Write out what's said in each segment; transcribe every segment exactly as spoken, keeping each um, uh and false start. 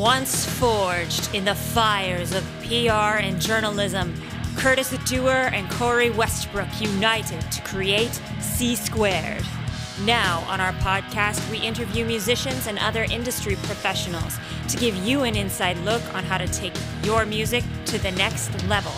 Once forged in the fires of P R and journalism, Curtis Dewar and Corey Westbrook united to create C Squared. Now, on our podcast, we interview musicians and other industry professionals to give you an inside look on how to take your music to the next level.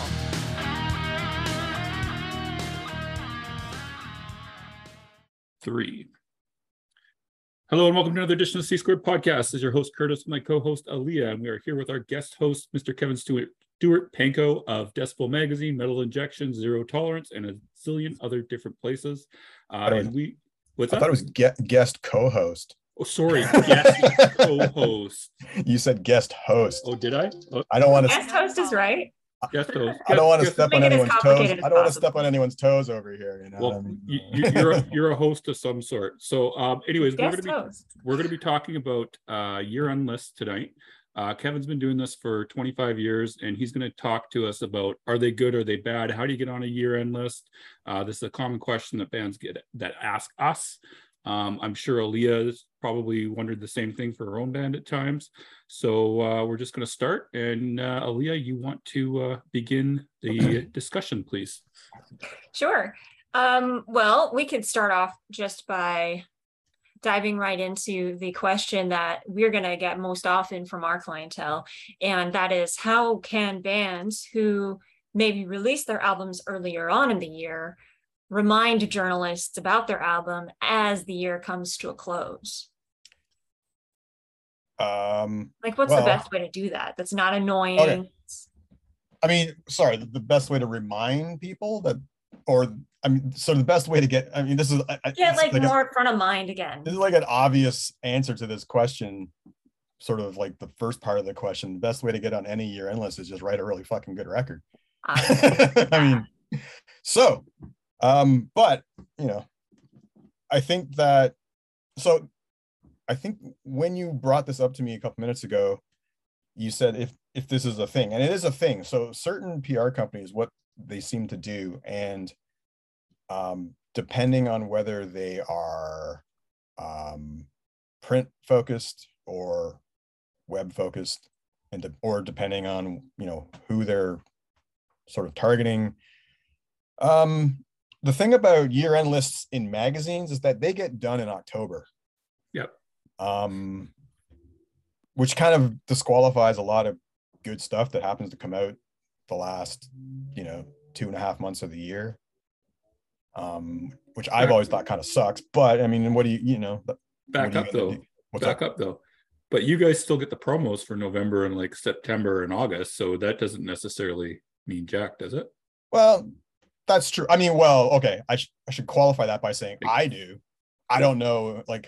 Three. Hello and welcome to another edition of C Squared Podcast. This is your host, Curtis, and my co-host, Aaliyah, and we are here with our guest host, Mister Kevin Stewart, Stewart Pankow of Decibel Magazine, Metal Injection, Zero Tolerance, and a zillion other different places. Uh, was, and we, what's I that? thought it was ge- guest co-host. Oh, sorry, guest co-host. You said guest host. Oh, did I? Oh. I don't want to. Guest host is right. Guest host. I don't want to guest, step Make on it as anyone's toes. I complicated as don't want to possible. step on anyone's toes over here. You know Well, what I mean? you, you- you're a, you're a host of some sort. So, um, anyways, we're Guest gonna be host. we're gonna be talking about uh, year-end lists tonight. Uh, Kevin's been doing this for twenty-five years, and he's going to talk to us about, are they good, are they bad? How do you get on a year-end list? Uh, this is a common question that bands get that ask us. Um, I'm sure Aaliyah has probably wondered the same thing for her own band at times. So uh, we're just going to start. And uh, Aaliyah, you want to uh, begin the discussion, please? Sure. Um, well, we could start off just by diving right into the question that we're going to get most often from our clientele. And that is, how can bands who maybe release their albums earlier on in the year remind journalists about their album as the year comes to a close? Um, Like, what's well, the best way to do that? That's not annoying. Okay. I mean, sorry, the, the best way to remind people that, or I mean, so the best way to get, I mean, this is I, Get like, like more a, front of mind again. this is like an obvious answer to this question. Sort of like the first part of the question. The best way to get on any year-end list is just write a really fucking good record. Uh, I mean, so, um, but you know, I think that, so I think when you brought this up to me a couple minutes ago, you said if if this is a thing, and it is a thing. So certain P R companies, what they seem to do, and um, depending on whether they are um, print focused or web focused, and de- or depending on, you know, who they're sort of targeting. Um, the thing about year-end lists in magazines is that they get done in October. Yep. Um, which kind of disqualifies a lot of good stuff that happens to come out the last, you know, two and a half months of the year. Um, which I've always thought kind of sucks. But I mean, what do you, you know? Back up though. What's Back up? up though. But you guys still get the promos for November and like September and August, so that doesn't necessarily mean jack, does it? Well, that's true. I mean, well, okay. I, sh- I should qualify that by saying I do. I don't know. Like,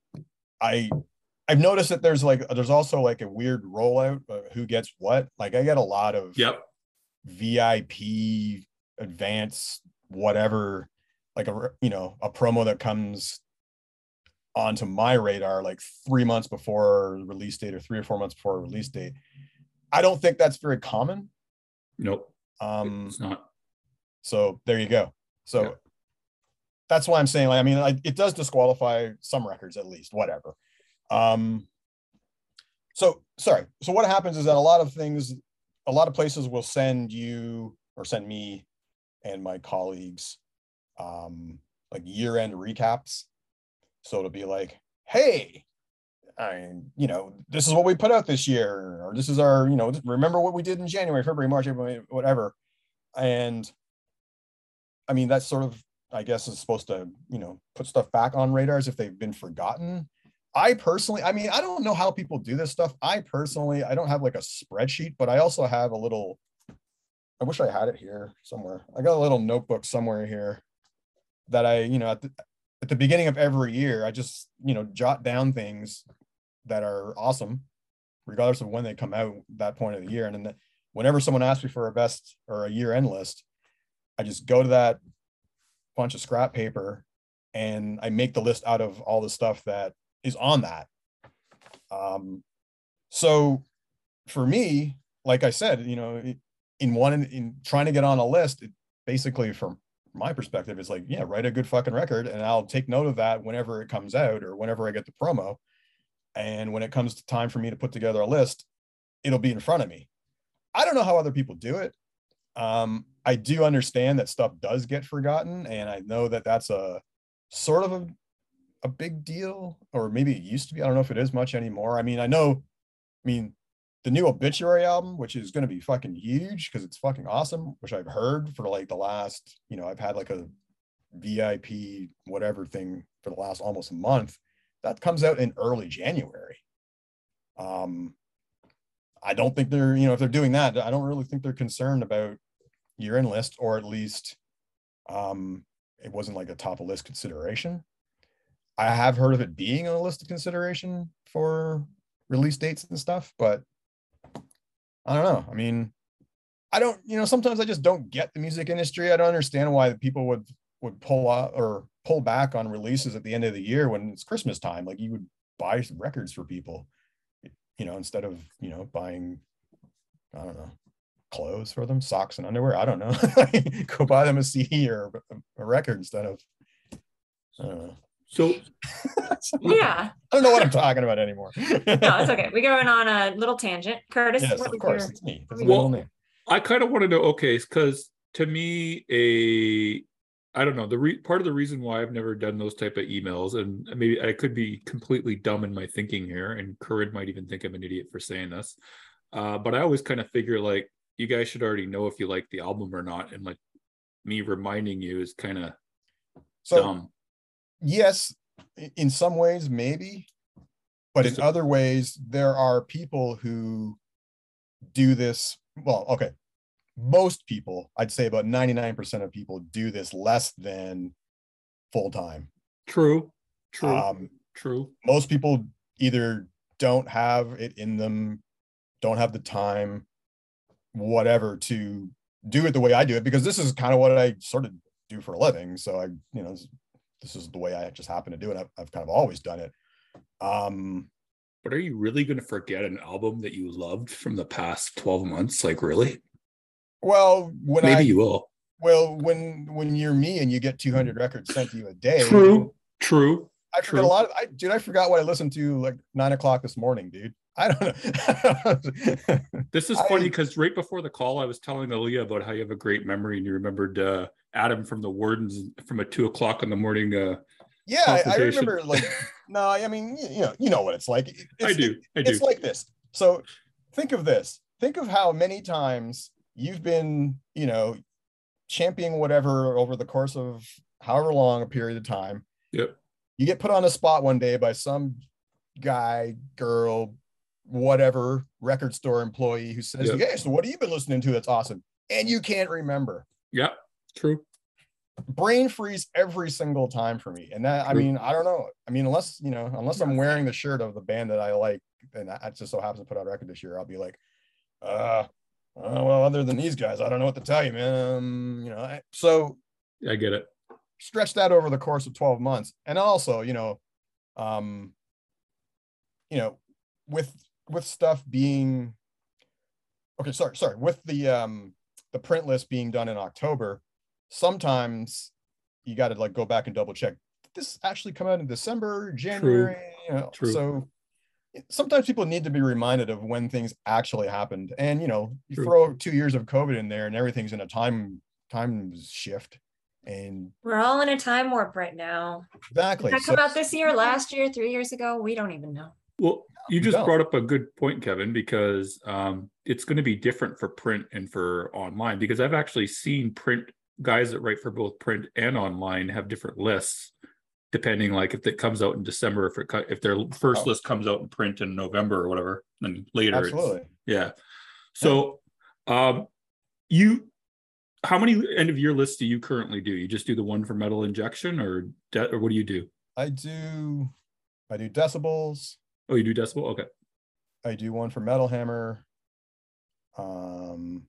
I I've noticed that there's like there's also like a weird rollout of who gets what. Like, I get a lot of Yep. V I P, advanced, whatever, like a you know a promo that comes onto my radar like three months before release date or three or four months before release date. I don't think that's very common. Nope. Um, It's not. so there you go. So Yeah. that's why I'm saying, like, I mean, like, it does disqualify some records at least, whatever. Um, so sorry. So what happens is that a lot of things, a lot of places will send you or send me and my colleagues um, like year-end recaps. So it'll be like, hey, I, you know, this is what we put out this year, or this is our, you know, remember what we did in January, February, March, April, whatever. And I mean, that's sort of, I guess, is supposed to, you know, put stuff back on radars if they've been forgotten. I personally, I mean, I don't know how people do this stuff. I personally, I don't have like a spreadsheet, but I also have a little, I wish I had it here somewhere. I got a little notebook somewhere here that I, you know, at the, at the beginning of every year, I just, you know, jot down things that are awesome, regardless of when they come out, that point of the year. And then the, whenever someone asks me for a best or a year end list, I just go to that bunch of scrap paper and I make the list out of all the stuff that is on that. Um, so for me, like I said, you know, in one, in trying to get on a list, it basically, from my perspective, is like, yeah, write a good fucking record and I'll take note of that whenever it comes out or whenever I get the promo. And when it comes to time for me to put together a list, it'll be in front of me. I don't know how other people do it. Um, I do understand that stuff does get forgotten. And I know that that's a sort of a, a big deal, or maybe it used to be. I don't know if it is much anymore. I mean, I know, I mean, the new Obituary album, which is going to be fucking huge because it's fucking awesome, which I've heard for like the last, you know, I've had like a V I P whatever thing for the last almost a month. That comes out in early January. Um, I don't think they're, you know, if they're doing that, I don't really think they're concerned about year-end list, or at least um, it wasn't like a top of list consideration. I have heard of it being on a list of consideration for release dates and stuff, but I don't know. I mean, I don't, you know, sometimes I just don't get the music industry. I don't understand why people would would pull out or pull back on releases at the end of the year when it's Christmas time. Like, you would buy some records for people, you know, instead of, you know, buying, I don't know, clothes for them, socks and underwear. I don't know. Go buy them a C D or a record instead of, I don't know. So yeah, I don't know what I'm talking about anymore. No, it's okay. We're going on a little tangent. Curtis, yes, what of course, your... it's me. That's well, name. I kind of want to know, okay, because to me, a I don't know, the re- part of the reason why I've never done those type of emails, and maybe I could be completely dumb in my thinking here, and Corinne might even think I'm an idiot for saying this, uh, but I always kind of figure like you guys should already know if you like the album or not, and like me reminding you is kind of so, dumb. Yes, in some ways, maybe, but in other ways, there are people who do this. Well, okay. Most people, I'd say about ninety-nine percent of people do this less than full time. True, true, um, true. Most people either don't have it in them, don't have the time, whatever, to do it the way I do it, because this is kind of what I sort of do for a living. So I, you know, this is the way I just happen to do it. I've, I've kind of always done it. Um, but are you really going to forget an album that you loved from the past twelve months? Like, really? Well, when maybe I, you will. Well, when when you're me and you get two hundred records sent to you a day. True, true. I forget true. a lot of, I, dude, I forgot what I listened to like nine o'clock this morning, dude. I don't know. This is I, funny because right before the call, I was telling Aaliyah about how you have a great memory and you remembered uh, Adam from the Wardens from a two o'clock in the morning. Uh, yeah, I, I remember like, no, I mean, you know, you know what it's like. It's, I do. It, I do. It's like this. So think of this. Think of how many times you've been, you know, championing whatever over the course of however long a period of time. Yep. You get put on the spot one day by some guy, girl, whatever, record store employee who says, yep. Hey, so what have you been listening to that's awesome? And you can't remember. Yeah, true. Brain freeze every single time for me. And that, true. I mean, I don't know. I mean, unless, you know, unless I'm wearing the shirt of the band that I like, and I just so happens to put out a record this year, I'll be like, uh, oh, well, other than these guys, I don't know what to tell you, man. Um, you know, I, so I get it. Stretch that over the course of twelve months. And also, you know, um, you know, with, with stuff being, okay, sorry, sorry, with the, um, the print list being done in October, sometimes you got to like go back and double check. Did this actually come out in December, January? True. You know, True. So sometimes people need to be reminded of when things actually happened. And, you know, you True. throw two years of COVID in there and everything's in a time, time shift. And we're all in a time warp right now. Exactly. Did that so, come out this year, last year, three years ago? We don't even know. Well, you just don't. brought up a good point, Kevin, because um, it's going to be different for print and for online, because I've actually seen print guys that write for both print and online have different lists, depending like if it comes out in December, if it if their first oh. list comes out in print in November or whatever, then later. Absolutely. It's, yeah. So um, you, how many end of year lists do you currently do? You just do the one for Metal Injection, or de- or what do you do? I do, I do Decibels. Oh, you do Decibel? Okay. I do one for Metal Hammer. Um,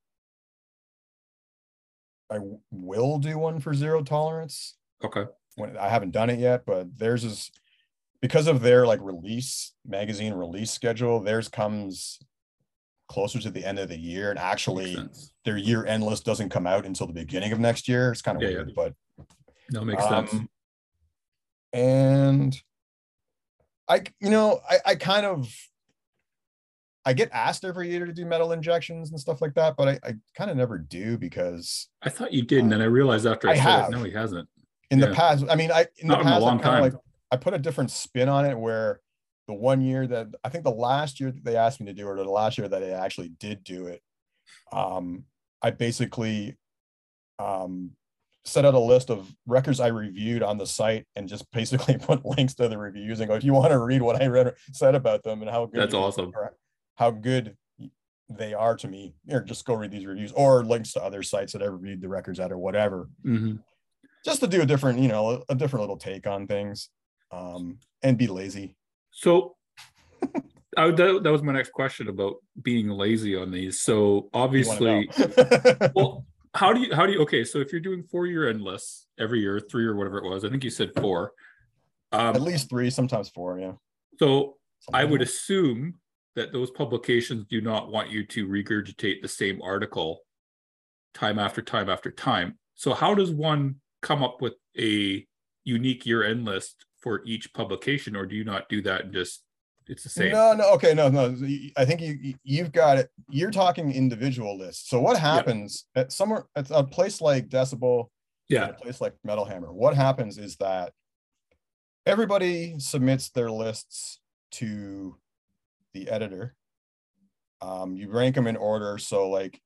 I w- will do one for Zero Tolerance. Okay. When I haven't done it yet, but theirs is because of their like release magazine release schedule. Theirs comes closer to the end of the year, and actually their year end list doesn't come out until the beginning of next year. It's kind of yeah, weird, yeah. but no, makes um, sense. And I, you know, I, I kind of, I get asked every year to do metal injections and stuff like that, but I, I kind of never do because I thought you did, and then I realized after I, I said have. it, no, he hasn't. in Yeah. the past, I mean, I in Not the in a past, I long kind of time. like I put a different spin on it where the one year that I think the last year that they asked me to do it, or the last year that I actually did do it, um, I basically um, set out a list of records I reviewed on the site and just basically put links to the reviews and go, if you want to read what I read said about them and how good That's you- awesome. or how good they are to me, or just go read these reviews, or links to other sites that I reviewed the records at or whatever. Mm-hmm. Just to do a different, you know, a different little take on things, um, and be lazy. So I, that, that was my next question about being lazy on these. So obviously, well, how do you, how do you, okay, so if you're doing four year end lists every year, three or whatever it was, I think you said four. Um, At least three, sometimes four, yeah. So I would assume that those publications do not want you to regurgitate the same article time after time after time. So how does one come up with a unique year end list for each publication, or do you not do that and just it's the same? No, no, okay, no, no. I think you you've got it. You're talking individual lists. So what happens yeah. at somewhere at a place like Decibel, yeah, a place like Metal Hammer, what happens is that everybody submits their lists to the editor. Um, you rank them in order. So like,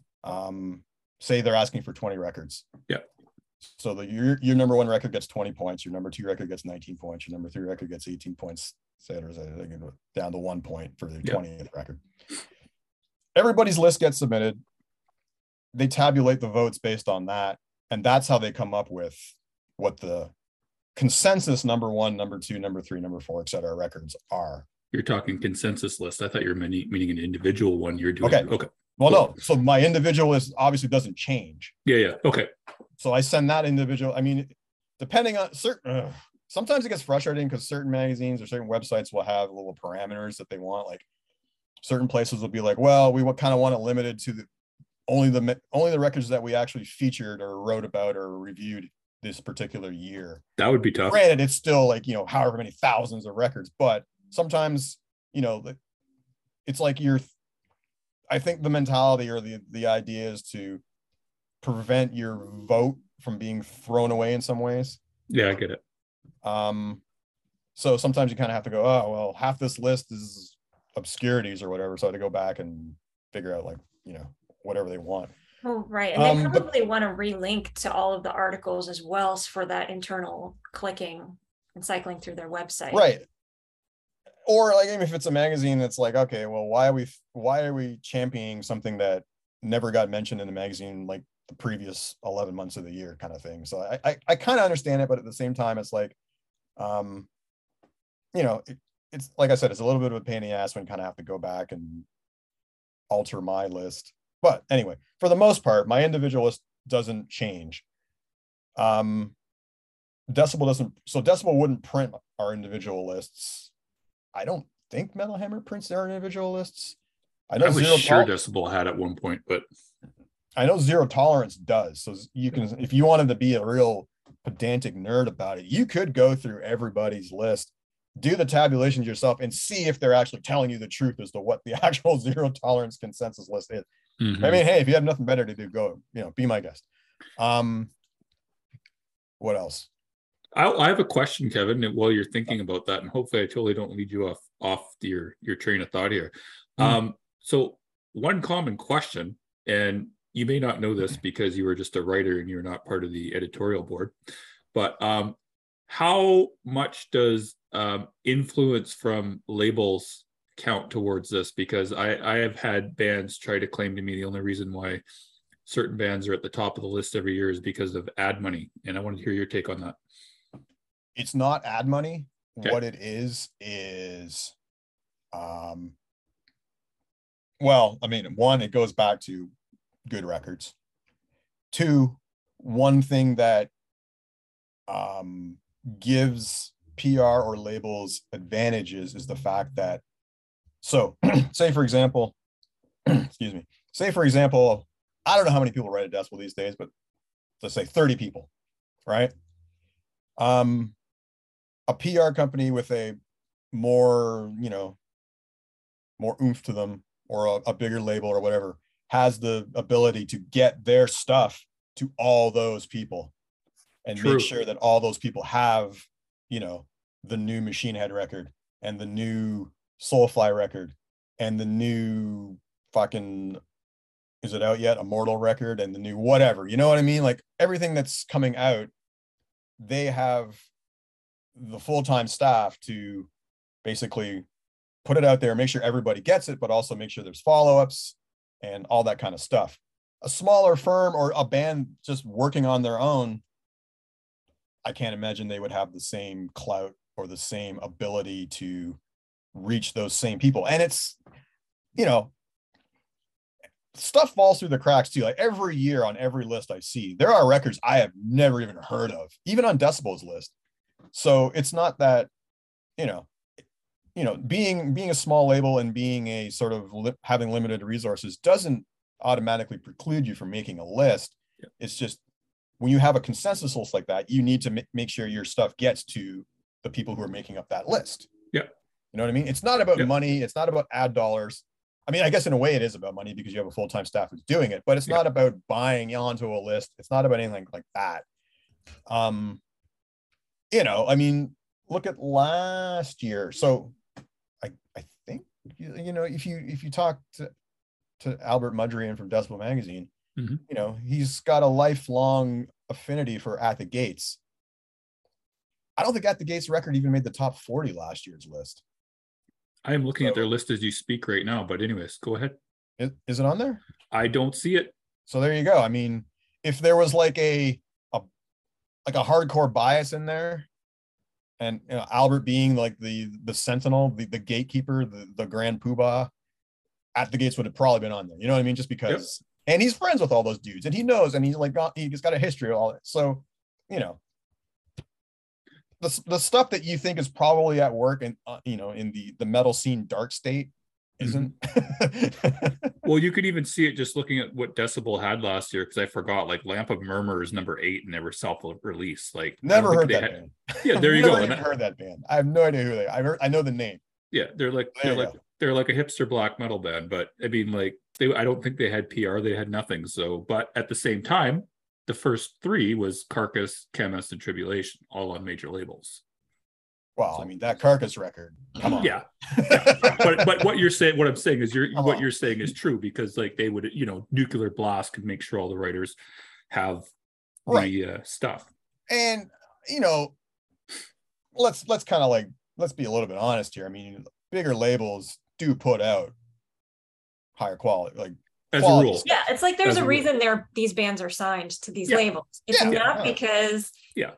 um, say they're asking for twenty records. Yeah. So the your your number one record gets twenty points, your number two record gets nineteen points, your number three record gets eighteen points, et cetera, et cetera, down to one point for the twentieth record. Everybody's list gets submitted. They tabulate the votes based on that, and that's how they come up with what the consensus number one, number two, number three, number four, et cetera records are. You're talking consensus list. I thought you were meaning, meaning an individual one you're doing. Okay. Okay. Well, cool. No. So my individual list obviously doesn't change. Yeah. Yeah. Okay. So I send that individual. I mean, depending on certain, uh, sometimes it gets frustrating because certain magazines or certain websites will have little parameters that they want. Like certain places will be like, well, we kind of want it limited to the only the only the records that we actually featured or wrote about or reviewed this particular year. That would be tough. Granted, it's still like, you know, however many thousands of records, but sometimes, you know, it's like you're, I think the mentality or the, the idea is to prevent your vote from being thrown away in some ways. Yeah, I get it. Um, so sometimes you kind of have to go, oh, well, half this list is obscurities or whatever. So I had to go back and figure out like, you know, whatever they want. Oh, right. And they Um, but- probably want to relink to all of the articles as well for that internal clicking and cycling through their website. Right. Or like if it's a magazine that's like, okay, well, why are we why are we championing something that never got mentioned in the magazine like the previous eleven months of the year kind of thing. So I I, I kind of understand it, but at the same time, it's like, um, you know, it, it's like I said, it's a little bit of a pain in the ass when you kind of have to go back and alter my list. But anyway, for the most part, my individual list doesn't change. Um, Decibel doesn't, so Decibel wouldn't print our individual lists. I don't think Metal Hammer prints their individual lists. I know I was Zero sure Tol- Decibel had at one point, but I know Zero Tolerance does. So you can, if you wanted to be a real pedantic nerd about it, you could go through everybody's list, do the tabulations yourself, and see if they're actually telling you the truth as to what the actual Zero Tolerance consensus list is. mm-hmm. I mean, hey, if you have nothing better to do, go, you know, be my guest. Um, what else? I, I have a question, Kevin, while you're thinking about that, and hopefully I totally don't lead you off off your your train of thought here. Mm. Um, so one common question, and you may not know this because you were just a writer and you're not part of the editorial board, but um, how much does um, influence from labels count towards this? Because I, I have had bands try to claim to me the only reason why certain bands are at the top of the list every year is because of ad money, and I wanted to hear your take on that. It's not ad money. Okay. What it is is, um, well, I mean, one, it goes back to good records. Two, one thing that um, gives P R or labels advantages is the fact that, so say for example, excuse me, say for example, I don't know how many people write a Decibel these days, but let's say thirty people, right? Um, a P R company with a more, you know, more oomph to them, or a, a bigger label or whatever, has the ability to get their stuff to all those people and True. make sure that all those people have, you know, the new Machine Head record and the new Soulfly record and the new fucking, is it out yet? Immortal record and the new whatever, you know what I mean? Like everything that's coming out, they have the full-time staff to basically put it out there, make sure everybody gets it, but also make sure there's follow-ups and all that kind of stuff. A smaller firm or a band just working on their own, I can't imagine they would have the same clout or the same ability to reach those same people. And it's, you know, stuff falls through the cracks too. Like every year on every list I see, there are records I have never even heard of, even on Decibel's list. So it's not that, you know, you know, being being a small label and being a sort of li- having limited resources doesn't automatically preclude you from making a list. Yeah. It's just when you have a consensus list like that, you need to m- make sure your stuff gets to the people who are making up that list. Yeah. You know what I mean? It's not about Yeah. money. It's not about ad dollars. I mean, I guess in a way it is about money because you have a full-time staff who's doing it, but it's Yeah. not about buying onto a list. It's not about anything like that. Um, you know, I mean, look at last year. So I, I think, you, you know, if you, if you talk to, to Albert Mudrian from Decibel Magazine, mm-hmm. you know, he's got a lifelong affinity for At the Gates. I don't think At the Gates record even made the top forty last year's list. I am looking so, at their list as you speak right now, but anyways, go ahead. Is, is it on there? I don't see it. So there you go. I mean, if there was like a, a like a hardcore bias in there, and you know, Albert being like the the sentinel, the, the gatekeeper, the, the grand poobah, At the Gates would have probably been on there. You know what I mean? Just because, yep. And he's friends with all those dudes, and he knows, and he's like got he's got a history of all that. So, you know, the the stuff that you think is probably at work and uh, you know, in the the metal scene dark state isn't. Mm-hmm. Well, you could even see it just looking at what Decibel had last year, because I forgot, like Lamp of Murmur is number eight and they were self-released. Like never heard that had, band. Yeah, there you never go. Even heard that band. I have no idea who they are. I heard I know the name. Yeah, they're like there they're like go. they're like a hipster black metal band, but I mean, like they I don't think they had P R, they had nothing. So, but at the same time, the first three was Carcass, Chemist, and Tribulation, all on major labels. Well, I mean, that Carcass record, come on. Yeah. yeah. But but what you're saying, what I'm saying is you're Come what on. you're saying is true, because like they would, you know, Nuclear Blast could make sure all the writers have the right. uh, stuff. And you know, let's let's kind of like let's be a little bit honest here. I mean, bigger labels do put out higher quality, like as quality a rule. Yeah, it's like there's As a, a reason they're these bands are signed to these Yeah. labels. It's Yeah. not Yeah. because Yeah.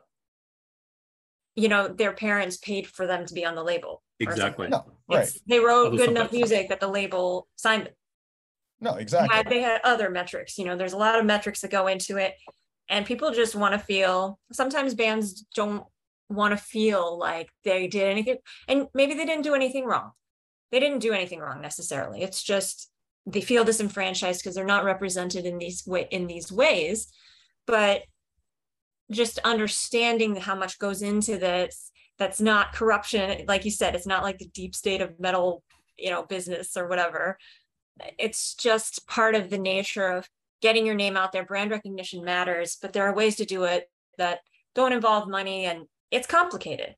you know their parents paid for them to be on the label. or Exactly. something. no, right. It's, they wrote Although good enough sometimes- music that the label signed them. No, They exactly. had, they had other metrics, you know, there's a lot of metrics that go into it. And people just want to feel, sometimes bands don't want to feel like they did anything. And maybe they didn't do anything wrong. They didn't do anything wrong necessarily. It's just they feel disenfranchised because they're not represented in these way in these ways. But just understanding how much goes into this, that's not corruption. Like you said, it's not like the deep state of metal, you know, business or whatever. It's just part of the nature of getting your name out there. Brand recognition matters, but there are ways to do it that don't involve money, and it's complicated.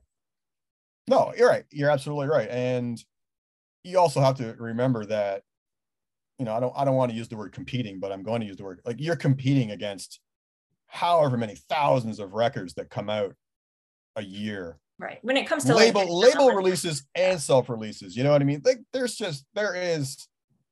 No, you're right. You're absolutely right. And you also have to remember that, you know, I don't I don't want to use the word competing, but I'm going to use the word, like, you're competing against however many thousands of records that come out a year. Right. When it comes to label like, label releases and self-releases, you know what I mean? Like there's just there is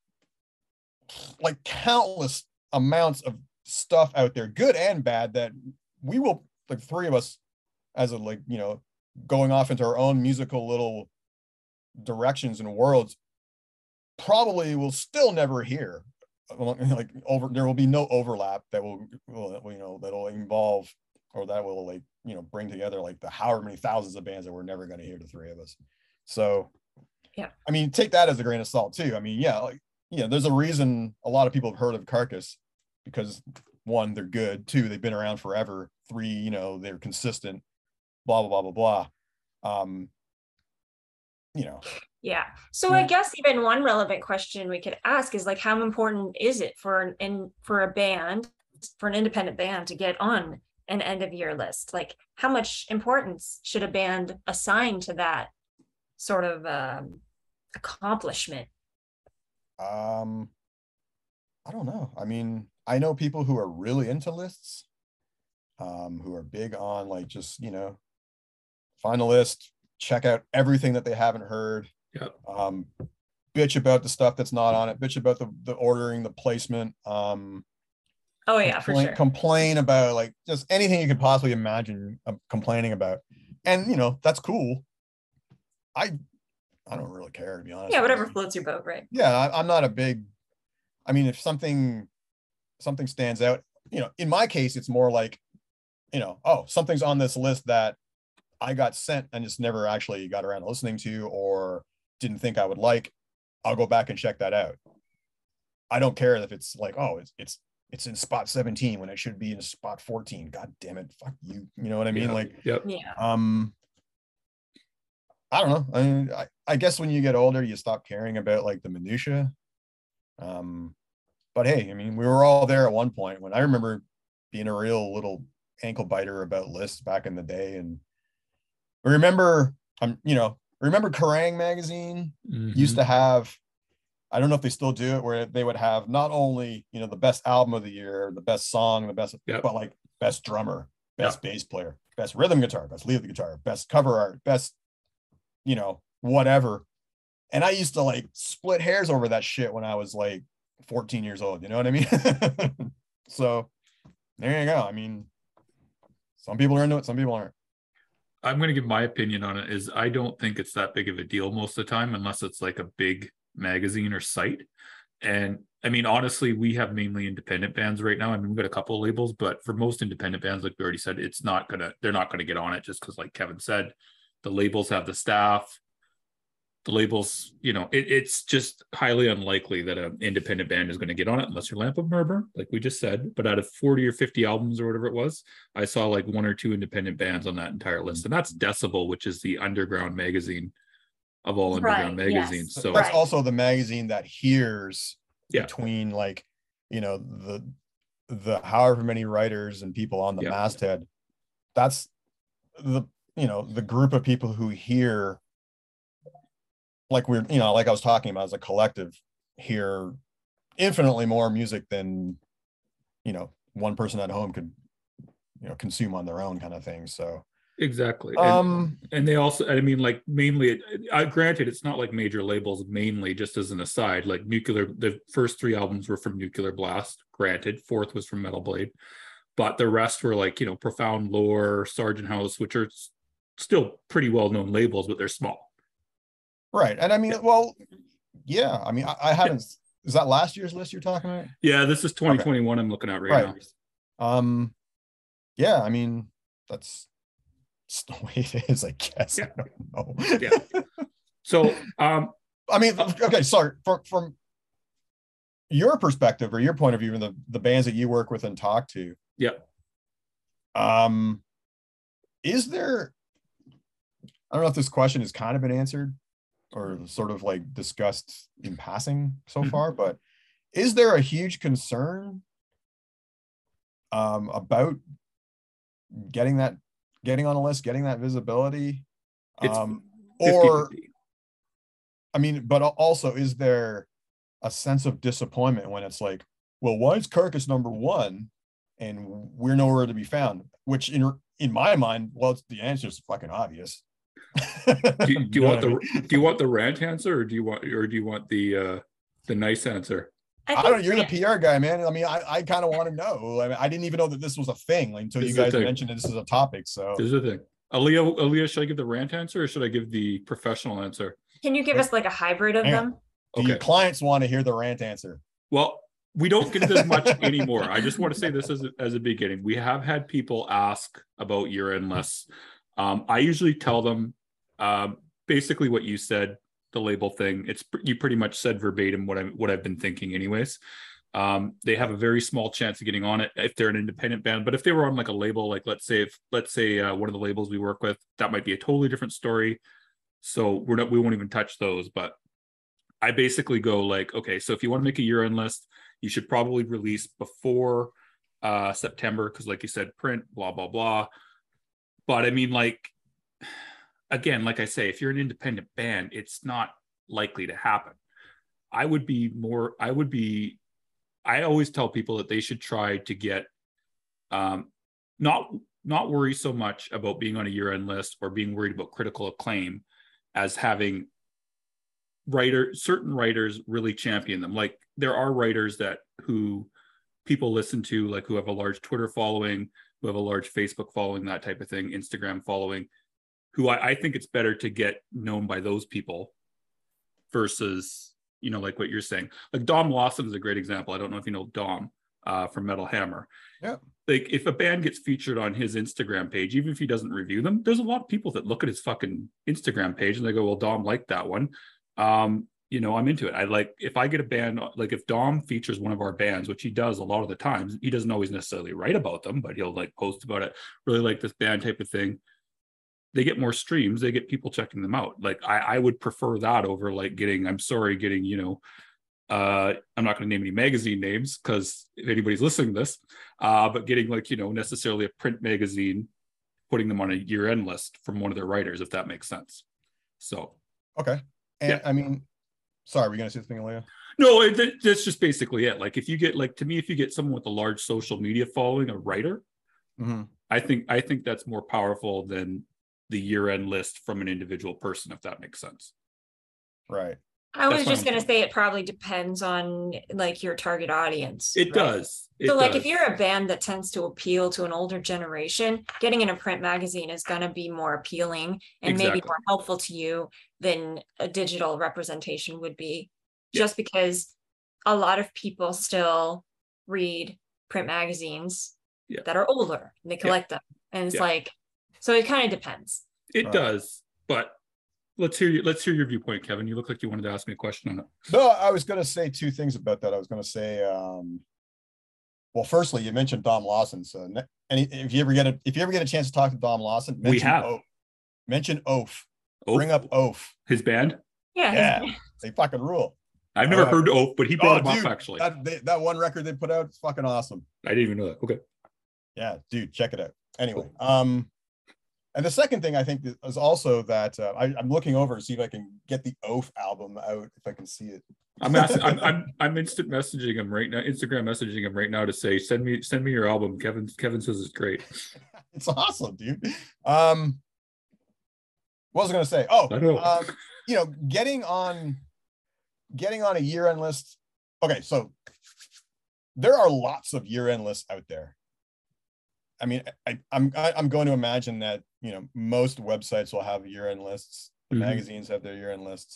like countless amounts of stuff out there, good and bad, that we will, like three of us as a, like, you know, going off into our own musical little directions and worlds, probably will still never hear. Like over there will be no overlap that will, will you know, that'll involve or that will, like, you know, bring together like the however many thousands of bands that we're never going to hear, the three of us. So yeah, I mean, take that as a grain of salt too. I mean, yeah, like, yeah, there's a reason a lot of people have heard of Carcass, because one, they're good, two, they've been around forever, three, you know, they're consistent, blah blah blah blah blah. Um you know. Yeah. So I guess even one relevant question we could ask is like, how important is it for an in for a band, for an independent band to get on an end of year list? Like, how much importance should a band assign to that sort of um, accomplishment? Um, I don't know. I mean, I know people who are really into lists, um, who are big on like just, you know, find a list, check out everything that they haven't heard. Yep. Um, bitch about the stuff that's not on it, bitch about the, the ordering, the placement. Um, oh yeah, complain, for sure. Complain about like just anything you could possibly imagine uh, complaining about. And, you know, that's cool. I, I don't really care, to be honest. Yeah, whatever floats your boat, right? Yeah, I, I'm not a big, I mean, if something, something stands out, you know, in my case, it's more like, you know, oh, something's on this list that I got sent and just never actually got around to listening to or didn't think I would like. I'll go back and check that out. I don't care if it's like, oh, it's it's it's in spot seventeen when it should be in spot fourteen. God damn it, fuck you. You know what I mean? Yeah. Like, yep. Yeah. Um, I don't know. I mean, I, I guess when you get older, you stop caring about like the minutia. Um, but hey, I mean, we were all there at one point when I remember being a real little ankle biter about lists back in the day. And remember, um, you know, remember Kerrang magazine Mm-hmm. used to have, I don't know if they still do it, where they would have not only, you know, the best album of the year, the best song, the best, yep. but like best drummer, best yep. bass player, best rhythm guitar, best lead guitar, best cover art, best, you know, whatever. And I used to like split hairs over that shit when I was like fourteen years old. You know what I mean? So there you go. I mean, some people are into it, some people aren't. I'm going to give my opinion on it is I don't think it's that big of a deal most of the time, unless it's like a big magazine or site. And I mean, honestly, we have mainly independent bands right now. I mean, we've got a couple of labels, but for most independent bands, like we already said, it's not gonna, they're not gonna get on it just because, like Kevin said, the labels have the staff. The labels, you know, it, it's just highly unlikely that an independent band is going to get on it unless you're Lamp of Murmur, like we just said. But out of forty or fifty albums or whatever it was, I saw like one or two independent bands on that entire list. And that's Decibel, which is the underground magazine of all underground right, magazines. yes. So that's right. also the magazine that hears yeah. between like, you know, the the however many writers and people on the yeah. masthead. That's the, you know, the group of people who hear, like we're, you know, like I was talking about as a collective, hear infinitely more music than, you know, one person at home could, you know, consume on their own kind of thing. So exactly. Um, and, and they also, I mean, like mainly, I granted it's not like major labels, mainly just as an aside, like Nuclear, the first three albums were from Nuclear Blast, granted, fourth was from Metal Blade, but the rest were like, you know, Profound Lore, Sargent House, which are still pretty well-known labels, but they're small. Right. And I mean, well, yeah, I mean, I, I haven't, yeah. Is that last year's list you're talking about? Yeah, this is twenty twenty-one. Okay. I'm looking at right, right now. Um, yeah, I mean, that's, that's the way it is, I guess. Yeah. I don't know. Yeah. So, um, I mean, okay, sorry, from, from your perspective or your point of view, and the, the bands that you work with and talk to. Yeah. Um, is there, I don't know if this question has kind of been answered or sort of like discussed in passing so far, but is there a huge concern um, about getting that, getting on a list, getting that visibility? Um, or, I mean, but also is there a sense of disappointment when it's like, well, why is Carcass number one and we're nowhere to be found? Which in, in my mind, well, the answer is fucking obvious. do, do you want the do you want the rant answer or do you want or do you want the uh the nice answer? I, I don't know. You're the P R guy, man. I mean, I, I kind of want to know. I mean, I didn't even know that this was a thing like, until this you guys mentioned that this is a topic. So this is the thing. Aaliyah, Aaliyah, should I give the rant answer or should I give the professional answer? Can you give us like a hybrid of them? Do okay. your clients want to hear the rant answer? Well, we don't get this much anymore. I just want to say this as a, as a beginning. We have had people ask about year-end lists. Um, I usually tell them um, basically what you said, the label thing. It's you pretty much said verbatim what I what I've been thinking, anyways. Um, they have a very small chance of getting on it if they're an independent band. But if they were on like a label, like let's say if let's say uh, one of the labels we work with, that might be a totally different story. So we're not, we won't even touch those, but I basically go like, okay, so if you want to make a year-end list, you should probably release before uh, September, because like you said, print, blah, blah, blah. But I mean, like, again, like I say, if you're an independent band, it's not likely to happen. I would be more, I would be, I always tell people that they should try to get, um, not, not worry so much about being on a year-end list or being worried about critical acclaim as having writer, certain writers really champion them. Like there are writers that who people listen to, like who have a large Twitter following, who have a large Facebook following, that type of thing, Instagram following, who I, I think it's better to get known by those people versus, you know, like what you're saying. Like Dom Lawson is a great example. I don't know if you know Dom uh, from Metal Hammer. Yeah. Like if a band gets featured on his Instagram page, even if he doesn't review them, there's a lot of people that look at his fucking Instagram page and they go, well, Dom liked that one. Um, you know, I'm into it. I like, if I get a band, like if Dom features one of our bands, which he does a lot of the times, he doesn't always necessarily write about them, but he'll like post about it, really like this band type of thing. They get more streams, they get people checking them out. Like I, I would prefer that over like getting, I'm sorry, getting, you know, uh, I'm not going to name any magazine names because if anybody's listening to this, uh, but getting like, you know, necessarily a print magazine, putting them on a year-end list from one of their writers, if that makes sense. So. Okay. And yeah. I mean, sorry, were you going to say something, Leah? No, it, that's just basically it. Like if you get, like, to me, if you get someone with a large social media following, a writer, mm-hmm. I think, I think that's more powerful than the year-end list from an individual person, if that makes sense. Right. I was That's just going to say it probably depends on like your target audience. It right? does. It so like does. if you're a band that tends to appeal to an older generation, getting in a print magazine is going to be more appealing and Exactly. maybe more helpful to you than a digital representation would be, Yeah. just because a lot of people still read print magazines Yeah. that are older and they collect Yeah. them. And it's Yeah. like, so it kind of depends. It Right. does, but let's hear you. Let's hear your viewpoint, Kevin. You look like you wanted to ask me a question on it. No, I was going to say two things about that. I was going to say, um, well, firstly, you mentioned Dom Lawson. So, any if you ever get a if you ever get a chance to talk to Dom Lawson, mention We have. Oaf. Mention Oaf. Oaf? Bring up Oaf. His band. Yeah. Yeah, they fucking rule. I've never Uh, heard Oaf, but he brought Oh, him dude, up actually. that they, that one record they put out is fucking awesome. I didn't even know that. Okay. Yeah, dude, check it out. Anyway, um, and the second thing I think is also that uh, I, I'm looking over to see if I can get the Oaf album out, if I can see it. I'm asking. I'm, I'm I'm instant messaging him right now. Instagram messaging him right now to say send me send me your album. Kevin Kevin says it's great. It's awesome, dude. Um, what was I going to say? Oh, I know. um, you know, getting on, getting on a year-end list. Okay, so there are lots of year-end lists out there. I mean, I, I'm I, I'm going to imagine that you know most websites will have year-end lists. The Mhm. magazines have their year-end lists.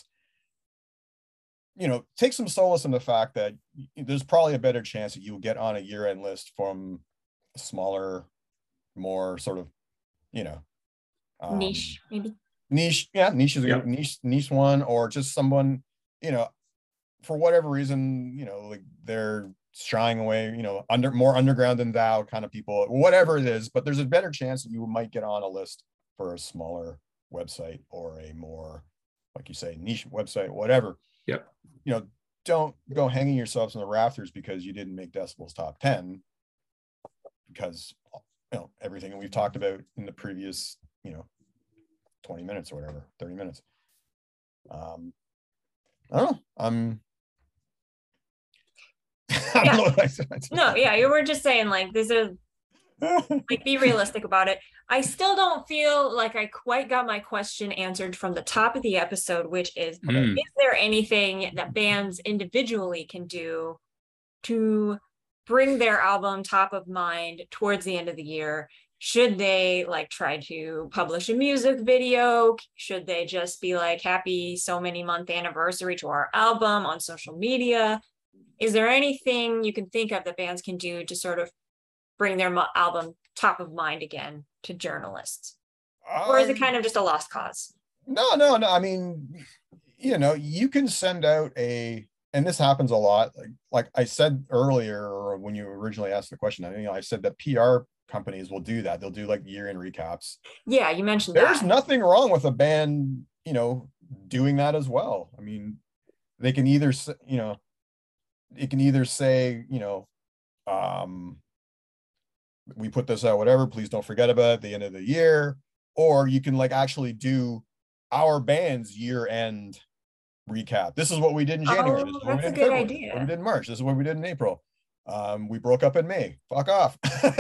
You know, take some solace in the fact that there's probably a better chance that you'll get on a year-end list from a smaller, more sort of, you know, um, Niche, maybe. niche. Yeah, niche is a Yeah. niche, niche one, or just someone, you know, for whatever reason, you know, like they're shying away, you know, under more underground than thou kind of people, whatever it is. But there's a better chance that you might get on a list for a smaller website or a more, like you say, niche website, whatever. Yep. You know, don't go hanging yourselves in the rafters because you didn't make Decibel's top ten, because you know everything we've talked about in the previous, you know, twenty minutes or whatever, thirty minutes. Um, I don't know. I'm. I don't know what I said. No, yeah, you were just saying like there's a like be realistic about it. I still don't feel like I quite got my question answered from the top of the episode, which is Mm. is there anything that bands individually can do to bring their album top of mind towards the end of the year? Should they like try to publish a music video? Should they just be like happy so many month anniversary to our album on social media? Is there anything you can think of that bands can do to sort of bring their mo- album top of mind again to journalists? Or is it Um, kind of just a lost cause? No, no, no. I mean, you know, you can send out a, and this happens a lot. Like, like I said earlier, or when you originally asked the question, I, you know, I said that P R companies will do that. They'll do like year-end recaps. Yeah, you mentioned There's that. nothing wrong with a band, you know, doing that as well. I mean, they can either, you know, it can either say, you know, um, we put this out, whatever, please don't forget about it at the end of the year. Or you can like actually do our band's year-end recap. This is what we did in January. Oh, this is what we that's did a in good February. idea. This is what we did in March. This is what we did in April. Um, we broke up in May. Fuck off.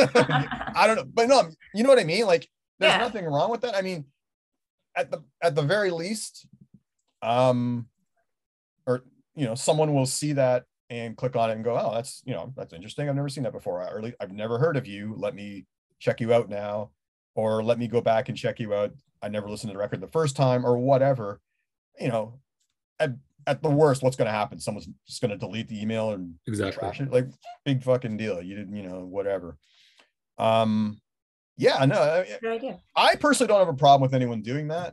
I don't know, but no, you know what I mean? Like, there's Yeah. nothing wrong with that. I mean, at the at the very least, um, or you know, someone will see that and click on it and go, oh, that's, you know, that's interesting. I've never seen that before. Or at least I've never heard of you. Let me check you out now, or let me go back and check you out. I never listened to the record the first time, or whatever. You know, at, at the worst, what's going to happen? Someone's just going to delete the email and Exactly. trash it. Like, big fucking deal. You didn't, you know, whatever. Um, yeah, no, I, Good idea. I personally don't have a problem with anyone doing that.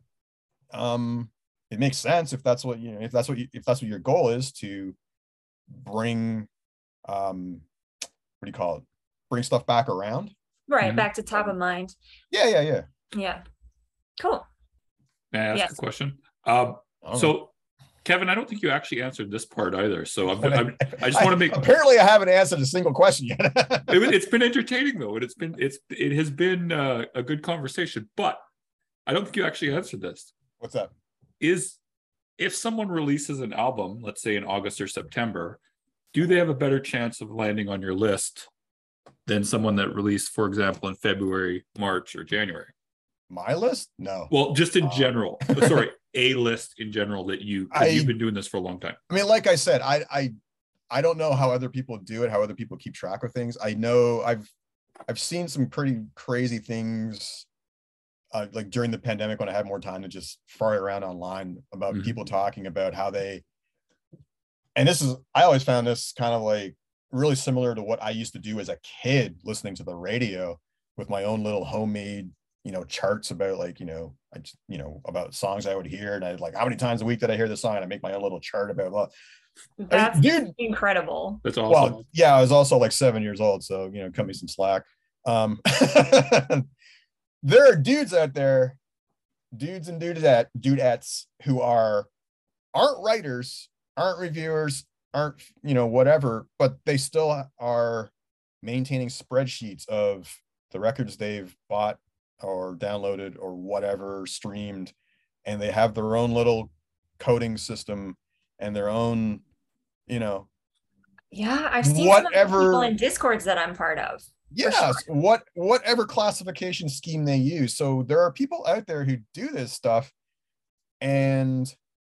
Um, it makes sense if that's what, you know, if that's what you, if that's what your goal is, to bring, um, what do you call it? Bring stuff back around. Right, Mhm. back to top of mind. Yeah, yeah, yeah. Yeah. Cool. May I ask Yes. a question? Um, I don't know. so, Kevin, I don't think you actually answered this part either. So I'm, I'm, I just want to make. Apparently, I haven't answered a single question yet. it, it's been entertaining though, and it's been it's it has been uh, a good conversation. But I don't think you actually answered this. What's that? Is if someone releases an album, let's say in August or September, do they have a better chance of landing on your list than someone that released, for example, in February, March, or January? My list? No. Well, just in Uh, general. Sorry, a list in general that you, I- because you've been doing this for a long time. I mean, like I said, I I I don't know how other people do it, how other people keep track of things. I know I've I've seen some pretty crazy things, uh, like during the pandemic when I had more time to just fart around online about Mhm. people talking about how they. And this is, I always found this kind of like really similar to what I used to do as a kid, listening to the radio with my own little homemade, you know, charts about like, you know, I just, you know, about songs I would hear. And I'd like, how many times a week did I hear this song? And I make my own little chart about, well, That's dude, incredible. That's awesome. well, yeah, I was also like seven years old. So, you know, cut me some slack. Um, there are dudes out there, dudes and dudette, dudettes who are, aren't writers, aren't reviewers, aren't, you know, whatever, but they still are maintaining spreadsheets of the records they've bought or downloaded or whatever, streamed, and they have their own little coding system and their own, you know, Yeah, I've seen some of the Whatever- people in Discords that I'm part of. yes, what whatever classification scheme they use. So there are people out there who do this stuff, and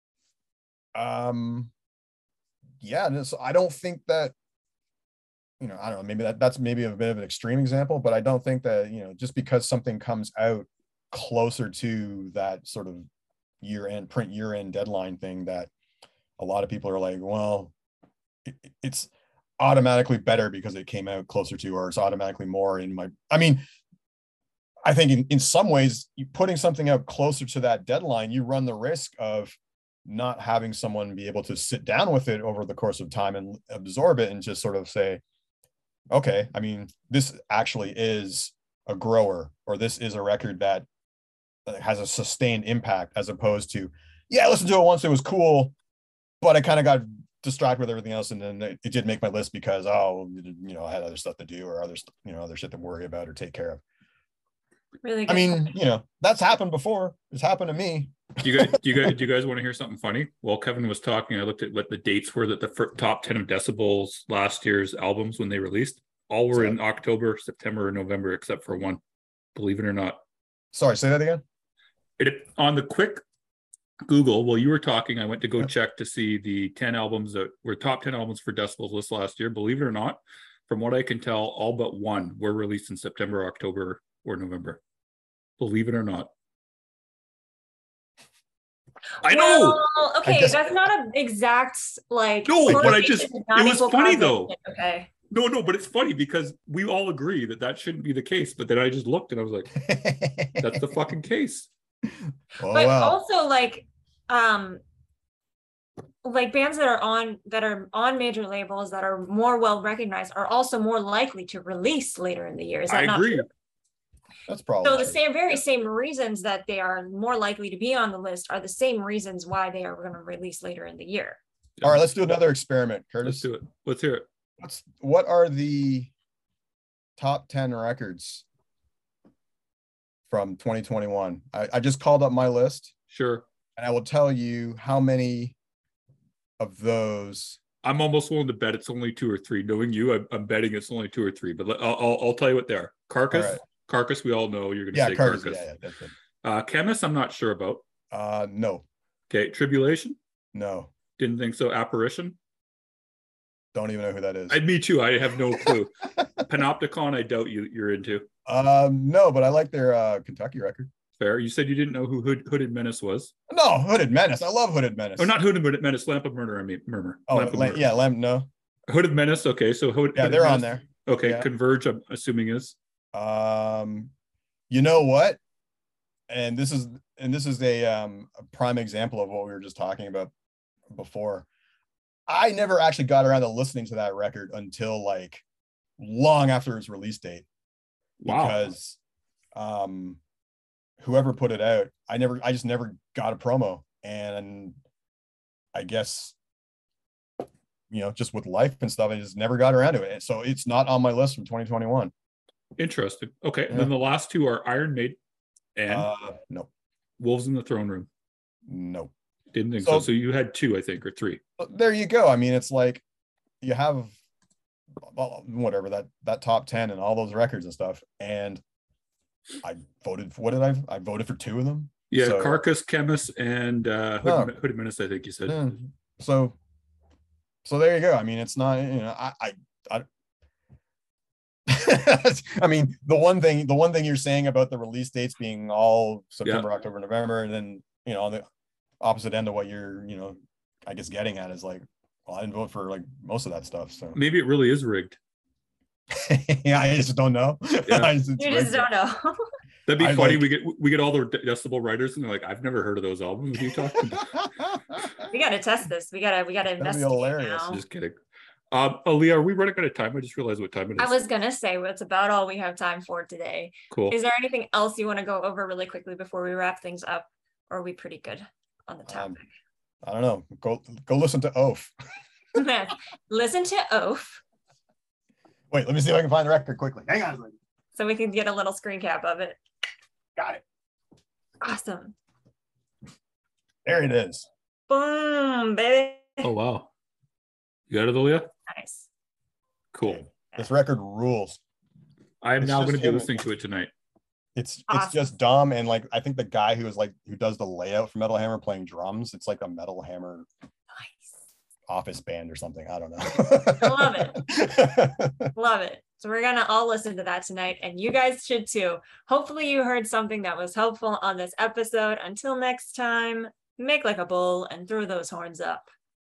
um yeah, and so I don't think that, you know, I don't know, maybe that that's maybe a bit of an extreme example, but I don't think that, you know, just because something comes out closer to that sort of year-end print year-end deadline thing, that a lot of people are like, well, it, it's automatically better because it came out closer to, or it's automatically more in my, I mean, I think in, in some ways, you putting something out closer to that deadline, you run the risk of not having someone be able to sit down with it over the course of time and absorb it and just sort of say, okay, I mean, this actually is a grower, or this is a record that has a sustained impact, as opposed to, yeah, I listened to it once, it was cool, but I kind of got distracted with everything else, and then it, it did make my list because, oh, you know, I had other stuff to do, or other, you know, other shit to worry about or take care of. Really good. I mean, you know, that's happened before. It's happened to me. Do you guys, do you guys, do you guys want to hear something funny? While Kevin was talking, I looked at what the dates were that the fir- top ten of Decibel's last year's albums when they released. All were in October, September, and November, except for one. Believe it or not. Sorry, say that again. It on the quick Google, while you were talking, I went to go Yeah. check to see the ten albums that were top ten albums for Decibel's list last year. Believe it or not, from what I can tell, all but one were released in September, October, or November. Believe it or not. I know. Well, okay, guess- that's not an exact like. No, but I just- correlation, not it was equal funny, causation. though. Okay. No, no, but it's funny because we all agree that that shouldn't be the case. But then I just looked and I was like, that's the fucking case. Oh, But wow. also like um like bands that are on that are on major labels that are more well recognized are also more likely to release later in the year. Is that I not agree. true? That's probably So the true. same, very same reasons that they are more likely to be on the list are the same reasons why they are going to release later in the year. All right, let's do another experiment, Let's Curtis. do it. Let's hear it. What's what are the top ten records from twenty twenty-one? I, I just called up my list, Sure. and I will tell you how many of those. I'm almost willing to bet it's only two or three. Knowing you, I'm, I'm betting it's only two or three. But let, I'll, I'll I'll tell you what they are. Carcass, All right. Carcass. We all know you're going to Yeah, say Curtis. Carcass. Yeah, yeah, that's it. Uh, Chemist, I'm not sure about. Uh, no, Okay, Tribulation. no, Didn't think so. Apparition. don't even know who that is. I, me too. I have no clue. Panopticon. I doubt you. You're into. Um, no, but I like their uh, Kentucky record. Fair. You said you didn't know who Hood, Hooded Menace was. No, Hooded Menace. I love Hooded Menace. Oh, not Hooded Menace. Lamp of Murder. I mean, Murmur. Oh, Lamp of La- Murder. yeah, Lamb. No, Hooded Menace. Okay, so Hood, yeah, Hooded they're on Menace. there. Okay, Yeah. Converge. I'm assuming is. Um, you know what? And this is and this is a um a prime example of what we were just talking about before. I never actually got around to listening to that record until like long after its release date. Wow. Because um whoever put it out, I never I just never got a promo. And I guess you know, just with life and stuff, I just never got around to it. And so it's not on my list from twenty twenty-one. Interesting. Okay, Yeah. then the last two are Iron Maiden and Uh no, Wolves in the Throne Room. no. Didn't think so. So- So you had two, I think, or three. But there you go. I mean, it's like you have well, whatever that that top ten and all those records and stuff. And I voted for what did I? I voted for two of them. Yeah, So- Carcass, Chemist, and uh, Hood, Oh. Hooded Menace. I think you said. Yeah. So, so there you go. I mean, it's not. You know, I. I, I I mean, the one thing, the one thing you're saying about the release dates being all September, October, November, and then you know on the opposite end of what you're, you know, I guess getting at is like, well, I didn't vote for like most of that stuff. So Maybe it really is rigged. yeah, I just don't know. Yeah. I just, it's You just rigged. don't know. That'd be I funny. like- We get we get all the decibel writers, and they're like, "I've never heard of those albums you talked about." We got to test this. We got to, we got to That'd be investigate hilarious. now. Just kidding. Um, Aaliyah, are we running out of time? I just realized what time it is. I was going to say, that's about all we have time for today. Cool. Is there anything else you want to go over really quickly before we wrap things up? Or are we pretty good on the Um, topic? I don't know. Go go listen to Oaf. Listen to Oaf Wait, let me see if I can find the record quickly. Hang on a second. so we can get a little screen cap of it. Got it. Awesome. There it is. Boom, baby. Oh wow, you got it, Aaliyah? Nice. Cool. This record rules. I am It's now just going to be him. listening to it tonight. It's Awesome. it's just dumb and like I think the guy who is like who does the layout for Metal Hammer playing drums. It's like a Metal Hammer Nice. office band or something. I don't know. I love it. Love it. So we're going to all listen to that tonight, and you guys should too. Hopefully you heard something that was helpful on this episode. Until next time, make like a bull and throw those horns up.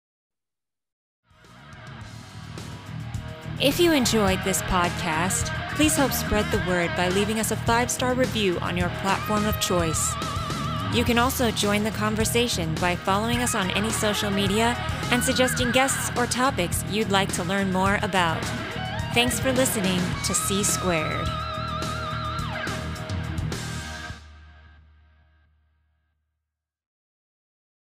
If you enjoyed this podcast, please help spread the word by leaving us a five-star review on your platform of choice. You can also join the conversation by following us on any social media and suggesting guests or topics you'd like to learn more about. Thanks for listening to C Squared.